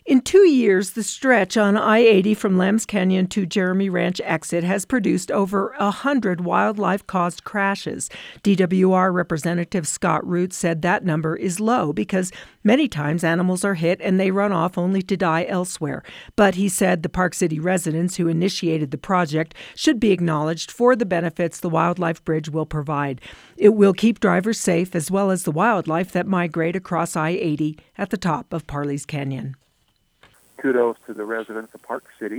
In 2 years, the stretch on I-80 from Lambs Canyon to Jeremy Ranch exit has produced over 100 wildlife-caused crashes. DWR Representative Scott Root said that number is low because many times animals are hit and they run off only to die elsewhere. But he said the Park City residents who initiated the project should be acknowledged for the benefits the Wildlife Bridge will provide. It will keep drivers safe as well as the wildlife that migrate across I-80 at the top of Parley's Canyon. Kudos to the residents of Park City.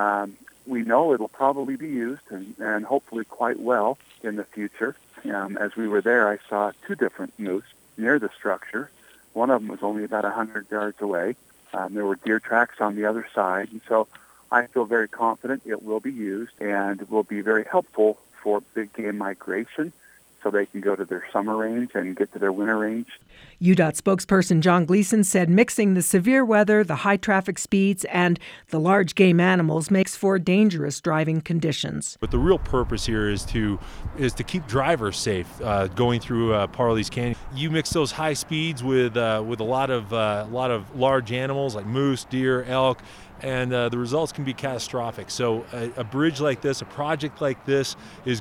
We know it'll probably be used and hopefully quite well in the future. As we were there, I saw 2 different moose near the structure. One of them was only about 100 yards away. There were deer tracks on the other side. And so I feel very confident it will be used and will be very helpful for big game migration so they can go to their summer range and get to their winter range. UDOT spokesperson John Gleason said mixing the severe weather, the high traffic speeds, and the large game animals makes for dangerous driving conditions. But the real purpose here is to keep drivers safe going through Parley's Canyon. You mix those high speeds with a lot of large animals like moose, deer, elk, and the results can be catastrophic. So a bridge like this, a project like this, is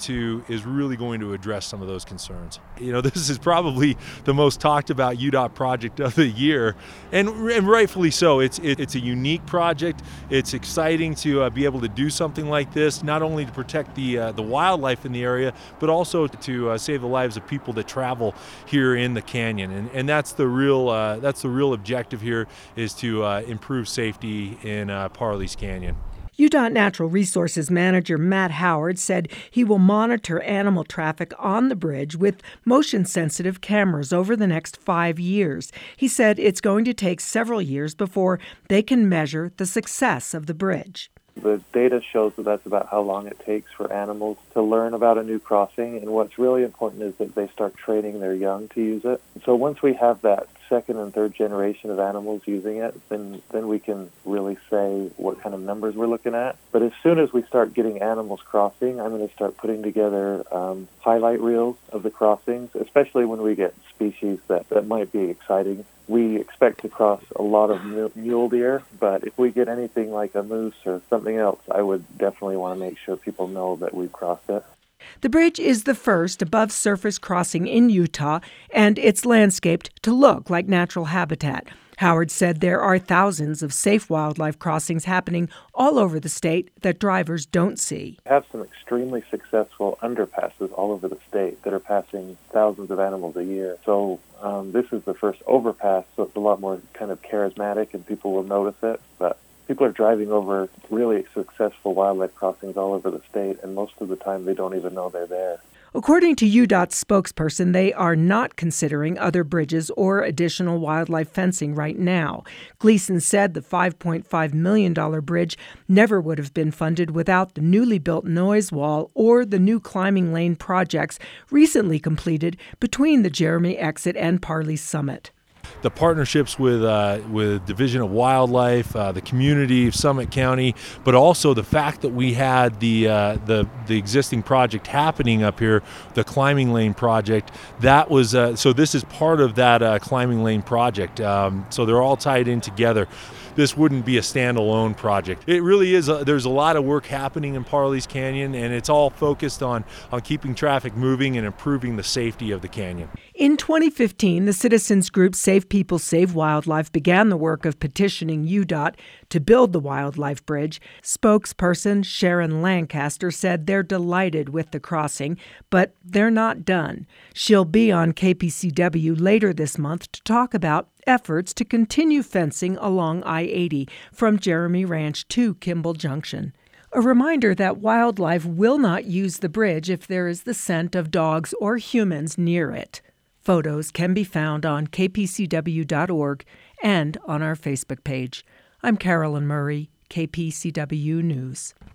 really going to address some of those concerns. You know, this is probably the most talked about UDOT project of the year, and rightfully so. It's a unique project. It's exciting to be able to do something like this, not only to protect the wildlife in the area, but also to save the lives of people that travel here in the canyon. And that's the real objective here, is to improve safety in Parley's Canyon. UDOT Natural Resources Manager Matt Howard said he will monitor animal traffic on the bridge with motion-sensitive cameras over the next 5 years. He said it's going to take several years before they can measure the success of the bridge. The data shows that that's about how long it takes for animals to learn about a new crossing, and what's really important is that they start training their young to use it. So once we have that second and third generation of animals using it, then we can really say what kind of numbers we're looking at. But as soon as we start getting animals crossing, I'm going to start putting together highlight reels of the crossings, especially when we get species that might be exciting. We expect to cross a lot of mule deer, but if we get anything like a moose or something else, I would definitely want to make sure people know that we've crossed it. The bridge is the first above-surface crossing in Utah, and it's landscaped to look like natural habitat. Howard said there are thousands of safe wildlife crossings happening all over the state that drivers don't see. We have some extremely successful underpasses all over the state that are passing thousands of animals a year. So this is the first overpass, so it's a lot more kind of charismatic and people will notice it. But people are driving over really successful wildlife crossings all over the state, and most of the time they don't even know they're there. According to UDOT's spokesperson, they are not considering other bridges or additional wildlife fencing right now. Gleason said the $5.5 million bridge never would have been funded without the newly built noise wall or the new climbing lane projects recently completed between the Jeremy exit and Parley Summit. The partnerships with Division of Wildlife, the community of Summit County, but also the fact that we had the existing project happening up here, the climbing lane project. That was so this is part of that climbing lane project. So they're all tied in together. This wouldn't be a standalone project. It really is. There's a lot of work happening in Parley's Canyon, and it's all focused on keeping traffic moving and improving the safety of the canyon. In 2015, the citizens group Save People, Save Wildlife began the work of petitioning UDOT to build the Wildlife Bridge. Spokesperson Sharon Lancaster said they're delighted with the crossing, but they're not done. She'll be on KPCW later this month to talk about efforts to continue fencing along I-80 from Jeremy Ranch to Kimball Junction. A reminder that wildlife will not use the bridge if there is the scent of dogs or humans near it. Photos can be found on kpcw.org and on our Facebook page. I'm Carolyn Murray, KPCW News.